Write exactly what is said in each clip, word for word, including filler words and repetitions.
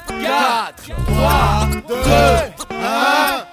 quatre, trois, deux, un.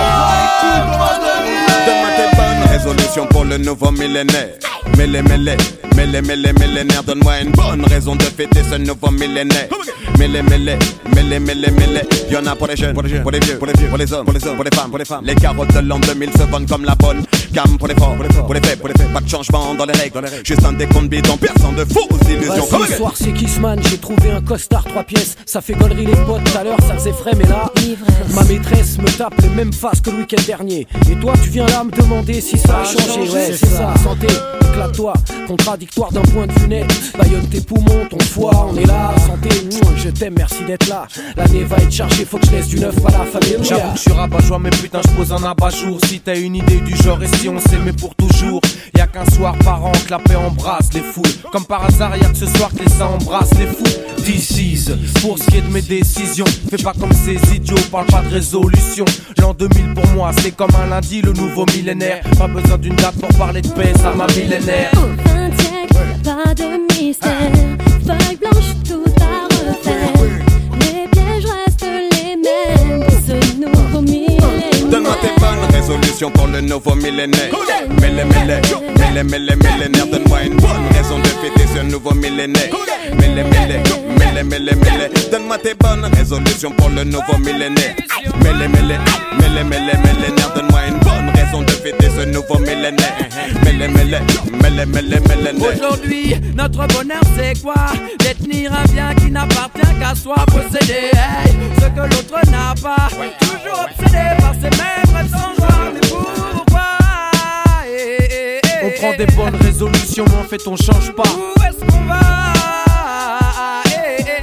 Donne-moi tes bonnes résolutions pour le nouveau millénaire. Mêlé, mêlé, mêlé, mêlé, millénaire. Donne-moi une bonne raison de fêter ce nouveau millénaire. Mêlé, mêlé, mêlé, mêlé, mêlé. Y'en a pour les jeunes, pour les, jeunes, pour les vieux, pour les vieux, pour les hommes, pour les hommes, pour les femmes, pour les femmes. Les carottes de l'an deux mille se vendent comme la bonne gamme pour les forts, pour les forts, pour les faits, pour les faits. Pas de changement dans les règles, dans les règles. Juste un décompte bidon, personne de fausses illusions. Ce soir c'est Kissman, j'ai trouvé un costard trois pièces. Ça fait gaulerie les potes, tout à l'heure ça faisait frais, mais là ma maîtresse me tape les mêmes faces que le week-end dernier. Et toi tu viens là me demander si ça a changé. Ouais c'est ça, santé, éclate-toi. Contradictoire d'un point de vue net. Baillonne tes poumons, ton foie, on est là. Santé, je t'aime, merci d'être là. L'année va être chargée, faut que je laisse du neuf à la famille. J'avoue que je suis rabat-joie, mais putain je pose un abat-jour. Si t'as une idée du genre et si on s'aimait pour toujours. Y'a qu'un soir par an que la paix embrasse les foules. Comme par hasard y'a que ce soir que les seins embrassent les fous. This is, pour ce qui est de mes décisions. Fais pas comme ces idiots, parle pas de résolution. L'an deux mille pour moi c'est comme un lundi, le nouveau millénaire. Pas besoin d'une date pour parler de paix, ça m'a millénaire. vingt siècles, pas de mystère. Feuille blanche, tout à refaire. Les pièges restent les mêmes pour ce nouveau millénaire. Donne-moi tes bonnes résolutions pour le nouveau millénaire. Mêlé, mêlé, mêlé, mêlé, millénaire. Donne-moi une bonne raison de fêter ce nouveau millénaire. Mêlé, mêlé, mêlé, mêlé, mêlé. Donne-moi tes bonnes résolutions pour le nouveau millénaire. Mêlé, mêlé, mêlé, mêlé, millénaire. Donne-moi une bonne raison de fêter ce nouveau millénaire. Mêlé, mêlé, mêlé, mêlé, millénaire. Aujourd'hui, notre bonheur c'est quoi? Détenir un bien qui n'appartient qu'à soi. Posséder hey, ce que l'autre n'a pas. Toujours obsédé par ces mêmes rêves sans joie. Mais pourquoi hey, hey, hey, On prend des bonnes résolutions, mais en fait on change pas. Où est-ce qu'on va hey, hey,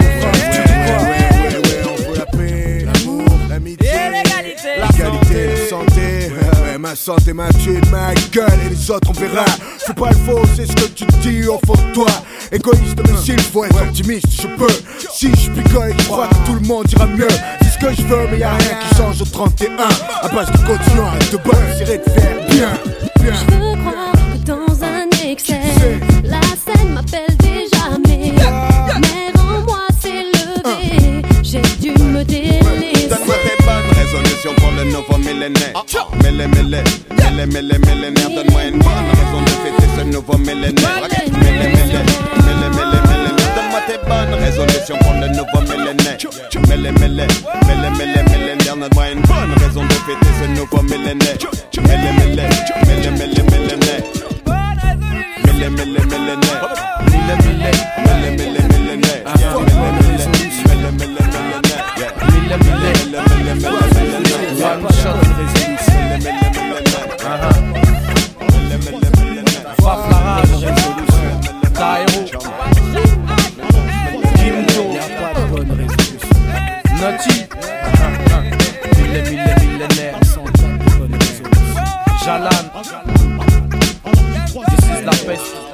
On veut la paix, l'amour, l'amitié, et l'égalité, la qualité, la santé. Ouais, ma santé m'a tué de ma gueule et les autres on verra. Fais pas le faux, c'est ce que tu dis au fond de toi. Égoïste mais s'il faut être optimiste, je peux. Si je picole et que je crois que tout le monde ira mieux. C'est ce que je veux mais y'a rien qui change au trente et un. À base de continuer, arrête de bonne, j'irai te faire bien, bien. Je veux croire que dans un excès, la scène m'appelle déjà mais mais en moi s'est levé. J'ai dû me délaisser. Donne-moi tes bonnes résolutions pour le nouveau millénaire. Mêlé, mêlé, mêlé, mêlé, millénaire. Donne-moi une bonne raison de fêter ce nouveau millénaire. Mêlé, mêlé, mêlé, mêlé, millénaire. Donne-moi tes bonnes résolutions pour le nouveau millénaire. Mêlé, mêlé, mêlé, mêlé, millénaire. Donne-moi une bonne raison de fêter ce nouveau millénaire. Mêlé, mêlé, mêlé, mêlé, millénaire. Mêlé, mêlé, millénaire. Mêlé, mêlé, mêlé, mêlé, millénaire. Mêlé, mêlé, mêlé, Faf la rage, Taïro, Kimto, Naughty, mille, mille, millénaire, Jalan, this is la peste.